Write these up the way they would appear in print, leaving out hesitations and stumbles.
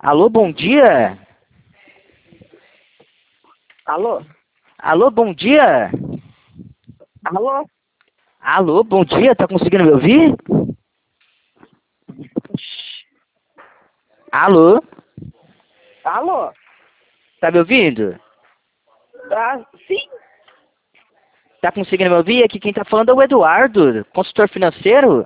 Alô, bom dia? Alô? Alô, bom dia? Alô? Alô, bom dia, tá conseguindo me ouvir? Alô, Alô? tá me ouvindo? Ah, sim? Tá conseguindo me ouvir? Aqui quem tá falando é o Eduardo, consultor financeiro.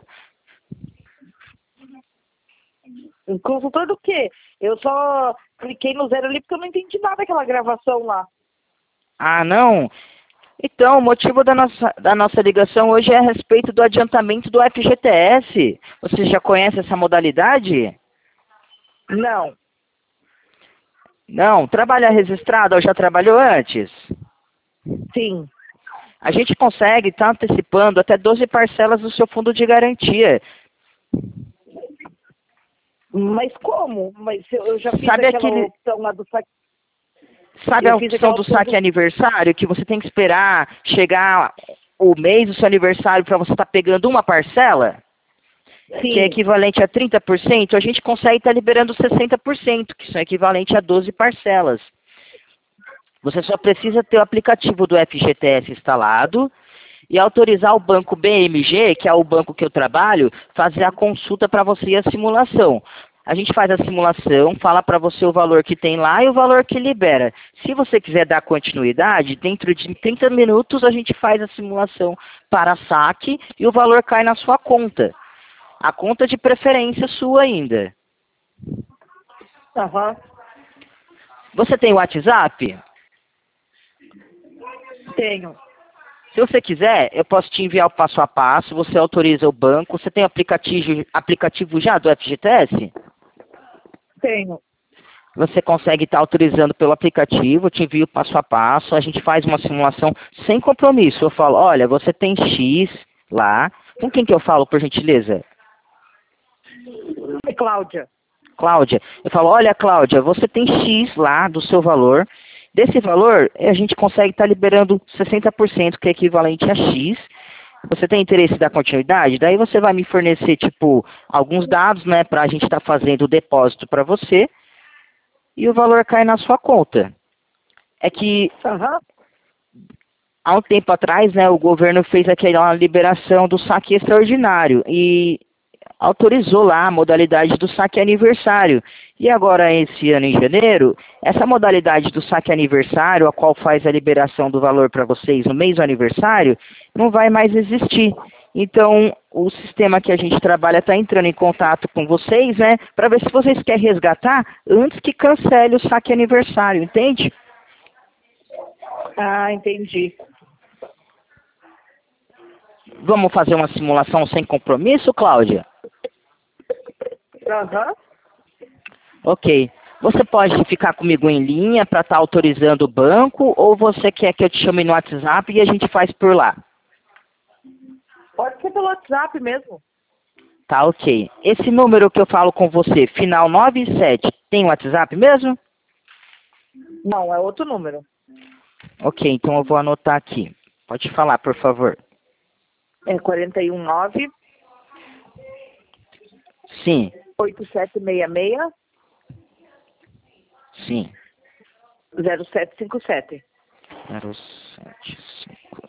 Um consultor do quê? Eu só cliquei no zero ali porque eu não entendi nada daquela gravação lá. Ah, não? Então, o motivo da nossa ligação hoje é a respeito do adiantamento do FGTS. Você já conhece essa modalidade? Não. Não, trabalha registrado ou já trabalhou antes? Sim. A gente consegue estar antecipando até 12 parcelas do seu fundo de garantia. Mas como? Mas eu já fiz Sabe aquela aquele, opção lá do saque. sabe a Eu fiz opção aquela do opção saque do. aniversário, que você tem que esperar chegar o mês do seu aniversário para você estar pegando uma parcela, que é Sim. equivalente a 30%, a gente consegue estar liberando 60%, que são equivalente a 12 parcelas. Você só precisa ter o aplicativo do FGTS instalado e autorizar o banco BMG, que é o banco que eu trabalho, fazer a consulta para você e a simulação. A gente faz a simulação, fala para você o valor que tem lá e o valor que libera. Se você quiser dar continuidade, dentro de 30 minutos a gente faz a simulação para saque e o valor cai na sua conta. A conta de preferência sua ainda. Aham. Você tem WhatsApp? Tenho. Se você quiser, eu posso te enviar o passo a passo, você autoriza o banco. Você tem aplicativo já do FGTS? Tenho. Você consegue estar autorizando pelo aplicativo, eu te envio passo a passo, a gente faz uma simulação sem compromisso. Eu falo, olha, você tem X lá. Com quem que eu falo, por gentileza? E Cláudia? Cláudia. Eu falo, olha, Cláudia, você tem X lá do seu valor. Desse valor, a gente consegue estar liberando 60%, que é equivalente a X. Você tem interesse da continuidade? Daí você vai me fornecer, tipo, alguns dados, né, para a gente estar fazendo o depósito para você e o valor cai na sua conta. É que Aham. há um tempo atrás, né, o governo fez aquela liberação do saque extraordinário e autorizou lá a modalidade do saque aniversário. E agora, esse ano em janeiro, essa modalidade do saque aniversário, a qual faz a liberação do valor para vocês no mês do aniversário, não vai mais existir. Então, o sistema que a gente trabalha está entrando em contato com vocês, né, para ver se vocês querem resgatar antes que cancele o saque aniversário, entende? Ah, entendi. Vamos fazer uma simulação sem compromisso, Cláudia? Aham. Ok. Você pode ficar comigo em linha para estar autorizando o banco ou você quer que eu te chame no WhatsApp e a gente faz por lá? Pode ser pelo WhatsApp mesmo. Tá, ok. Esse número que eu falo com você, final 97, tem WhatsApp mesmo? Não, é outro número. Ok, então eu vou anotar aqui. Pode falar, por favor. É 419 Sim, 8766 sim. 0757. 075.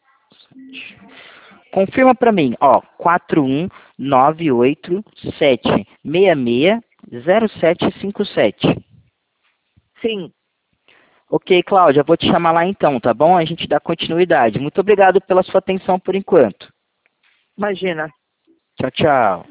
Confirma para mim, ó, 41987660757. Sim. Ok, Cláudia, vou te chamar lá então, tá bom? A gente dá continuidade. Muito obrigado pela sua atenção por enquanto. Imagina. Tchau, tchau.